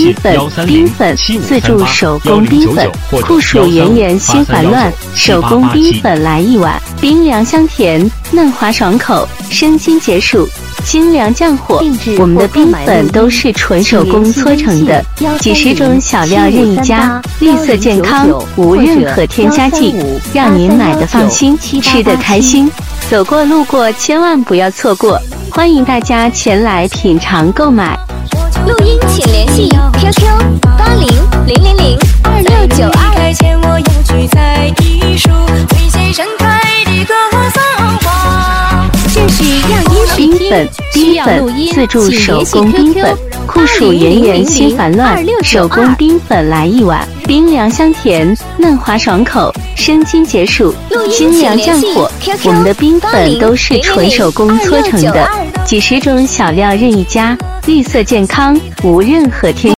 冰粉，自助手工冰粉，酷暑炎炎心烦乱，手工冰粉来一碗，冰凉香甜，嫩滑爽口，生津解暑。清凉降火，我们的冰粉都是纯手工搓成的，几十种小料任意加，绿色健康，无任何添加剂，让您买的放心，吃得开心。走过路过千万不要错过，欢迎大家前来品尝购买。 录音请联系 QQ8000002692。这是样音冰粉，自助手工冰粉，酷暑炎炎心烦乱，手工冰粉来一碗，冰凉香甜，嫩滑爽口，生津解暑，清凉降火。我们的冰粉都是纯手工搓成的，几十种小料任意加，绿色健康，无任何添加剂。